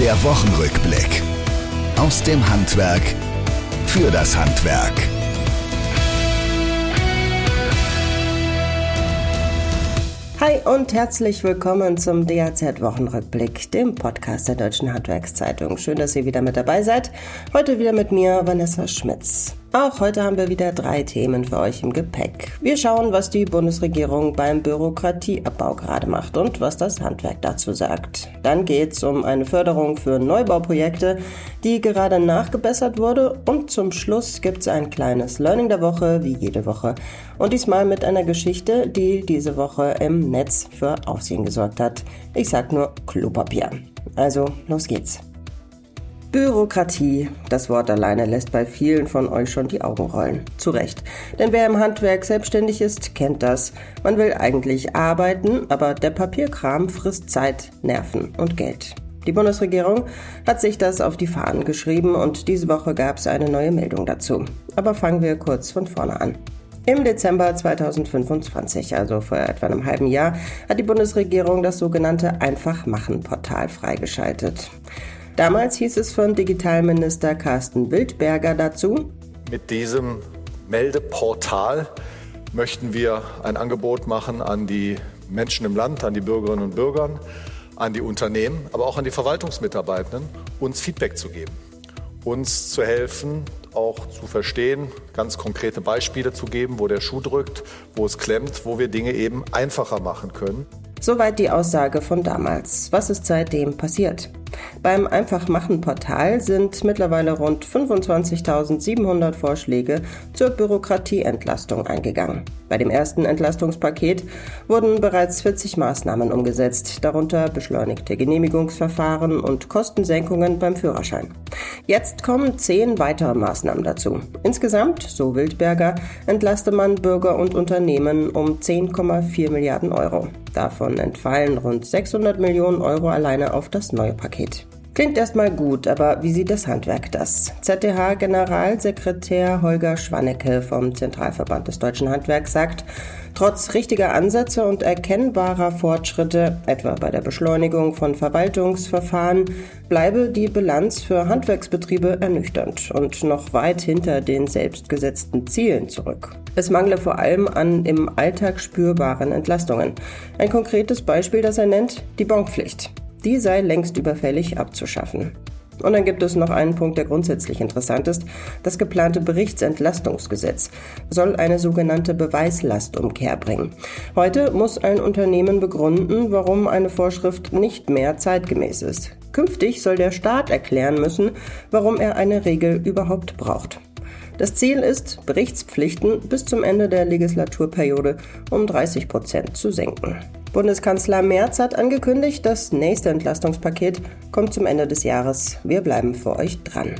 Der Wochenrückblick. Aus dem Handwerk für das Handwerk. Hi und herzlich willkommen zum DHZ-Wochenrückblick, dem Podcast der Deutschen Handwerkszeitung. Schön, dass ihr wieder mit dabei seid. Heute wieder mit mir, Vanessa Schmitz. Auch heute haben wir wieder 3 Themen für euch im Gepäck. Wir schauen, was die Bundesregierung beim Bürokratieabbau gerade macht und was das Handwerk dazu sagt. Dann geht's um eine Förderung für Neubauprojekte, die gerade nachgebessert wurde. Und zum Schluss gibt's ein kleines Learning der Woche, wie jede Woche. Und diesmal mit einer Geschichte, die diese Woche im Netz für Aufsehen gesorgt hat. Ich sag nur Klopapier. Also, los geht's. Bürokratie, das Wort alleine lässt bei vielen von euch schon die Augen rollen. Zu Recht. Denn wer im Handwerk selbstständig ist, kennt das. Man will eigentlich arbeiten, aber der Papierkram frisst Zeit, Nerven und Geld. Die Bundesregierung hat sich das auf die Fahnen geschrieben und diese Woche gab es eine neue Meldung dazu. Aber fangen wir kurz von vorne an. Im Dezember 2025, also vor etwa einem halben Jahr, hat die Bundesregierung das sogenannte Einfach-Machen-Portal freigeschaltet. Damals hieß es von Digitalminister Carsten Wildberger dazu: Mit diesem Meldeportal möchten wir ein Angebot machen an die Menschen im Land, an die Bürgerinnen und Bürger, an die Unternehmen, aber auch an die Verwaltungsmitarbeitenden, uns Feedback zu geben, uns zu helfen, auch zu verstehen, ganz konkrete Beispiele zu geben, wo der Schuh drückt, wo es klemmt, wo wir Dinge eben einfacher machen können. Soweit die Aussage von damals. Was ist seitdem passiert? Beim Einfach-Machen-Portal sind mittlerweile rund 25.700 Vorschläge zur Bürokratieentlastung eingegangen. Bei dem ersten Entlastungspaket wurden bereits 40 Maßnahmen umgesetzt, darunter beschleunigte Genehmigungsverfahren und Kostensenkungen beim Führerschein. Jetzt kommen 10 weitere Maßnahmen dazu. Insgesamt, so Wildberger, entlaste man Bürger und Unternehmen um 10,4 Milliarden Euro. Davon entfallen rund 600 Millionen Euro alleine auf das neue Paket. Klingt erstmal gut, aber wie sieht das Handwerk das? ZDH-Generalsekretär Holger Schwannecke vom Zentralverband des Deutschen Handwerks sagt, trotz richtiger Ansätze und erkennbarer Fortschritte, etwa bei der Beschleunigung von Verwaltungsverfahren, bleibe die Bilanz für Handwerksbetriebe ernüchternd und noch weit hinter den selbstgesetzten Zielen zurück. Es mangle vor allem an im Alltag spürbaren Entlastungen. Ein konkretes Beispiel, das er nennt, die Bonpflicht. Die sei längst überfällig abzuschaffen. Und dann gibt es noch einen Punkt, der grundsätzlich interessant ist. Das geplante Berichtsentlastungsgesetz soll eine sogenannte Beweislastumkehr bringen. Heute muss ein Unternehmen begründen, warum eine Vorschrift nicht mehr zeitgemäß ist. Künftig soll der Staat erklären müssen, warum er eine Regel überhaupt braucht. Das Ziel ist, Berichtspflichten bis zum Ende der Legislaturperiode um 30% zu senken. Bundeskanzler Merz hat angekündigt, das nächste Entlastungspaket kommt zum Ende des Jahres. Wir bleiben für euch dran.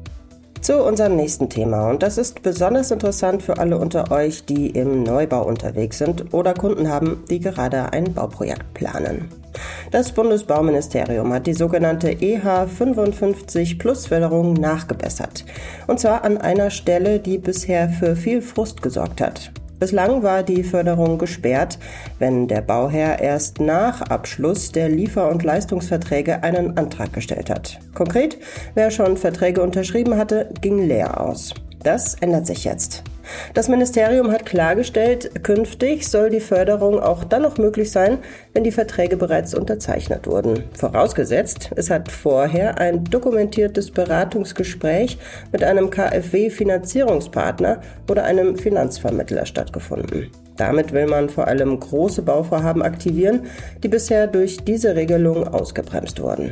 Zu unserem nächsten Thema, und das ist besonders interessant für alle unter euch, die im Neubau unterwegs sind oder Kunden haben, die gerade ein Bauprojekt planen. Das Bundesbauministerium hat die sogenannte EH55-Plus-Förderung nachgebessert. Und zwar an einer Stelle, die bisher für viel Frust gesorgt hat. Bislang war die Förderung gesperrt, wenn der Bauherr erst nach Abschluss der Liefer- und Leistungsverträge einen Antrag gestellt hat. Konkret, wer schon Verträge unterschrieben hatte, ging leer aus. Das ändert sich jetzt. Das Ministerium hat klargestellt, künftig soll die Förderung auch dann noch möglich sein, wenn die Verträge bereits unterzeichnet wurden. Vorausgesetzt, es hat vorher ein dokumentiertes Beratungsgespräch mit einem KfW-Finanzierungspartner oder einem Finanzvermittler stattgefunden. Damit will man vor allem große Bauvorhaben aktivieren, die bisher durch diese Regelung ausgebremst wurden.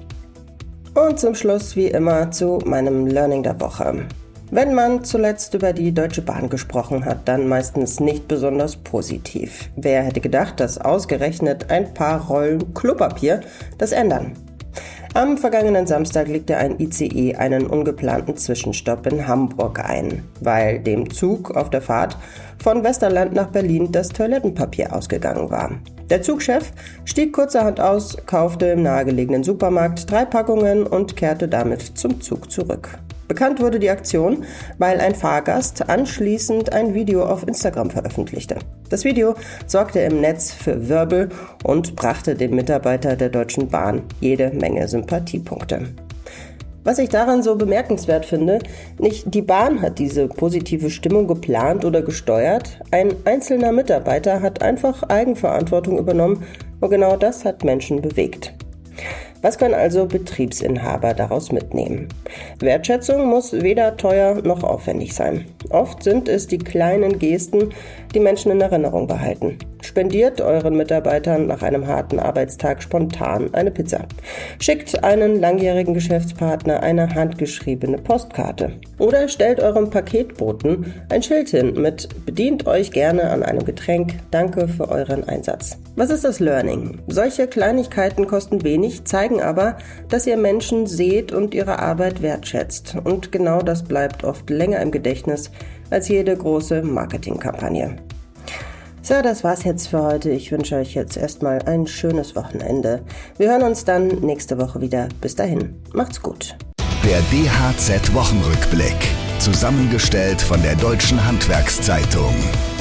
Und zum Schluss wie immer zu meinem Learning der Woche. Wenn man zuletzt über die Deutsche Bahn gesprochen hat, dann meistens nicht besonders positiv. Wer hätte gedacht, dass ausgerechnet ein paar Rollen Klopapier das ändern? Am vergangenen Samstag legte ein ICE einen ungeplanten Zwischenstopp in Hamburg ein, weil dem Zug auf der Fahrt von Westerland nach Berlin das Toilettenpapier ausgegangen war. Der Zugchef stieg kurzerhand aus, kaufte im nahegelegenen Supermarkt 3 Packungen und kehrte damit zum Zug zurück. Bekannt wurde die Aktion, weil ein Fahrgast anschließend ein Video auf Instagram veröffentlichte. Das Video sorgte im Netz für Wirbel und brachte dem Mitarbeiter der Deutschen Bahn jede Menge Sympathiepunkte. Was ich daran so bemerkenswert finde, nicht die Bahn hat diese positive Stimmung geplant oder gesteuert, ein einzelner Mitarbeiter hat einfach Eigenverantwortung übernommen und genau das hat Menschen bewegt. Was können also Betriebsinhaber daraus mitnehmen? Wertschätzung muss weder teuer noch aufwendig sein. Oft sind es die kleinen Gesten, die Menschen in Erinnerung behalten. Spendiert euren Mitarbeitern nach einem harten Arbeitstag spontan eine Pizza. Schickt einen langjährigen Geschäftspartner eine handgeschriebene Postkarte. Oder stellt eurem Paketboten ein Schild hin mit „Bedient euch gerne an einem Getränk, danke für euren Einsatz". Was ist das Learning? Solche Kleinigkeiten kosten wenig, zeigen aber, dass ihr Menschen seht und ihre Arbeit wertschätzt. Und genau das bleibt oft länger im Gedächtnis als jede große Marketingkampagne. So, das war's jetzt für heute. Ich wünsche euch jetzt erstmal ein schönes Wochenende. Wir hören uns dann nächste Woche wieder. Bis dahin, macht's gut. Der DHZ-Wochenrückblick. Zusammengestellt von der Deutschen Handwerkszeitung.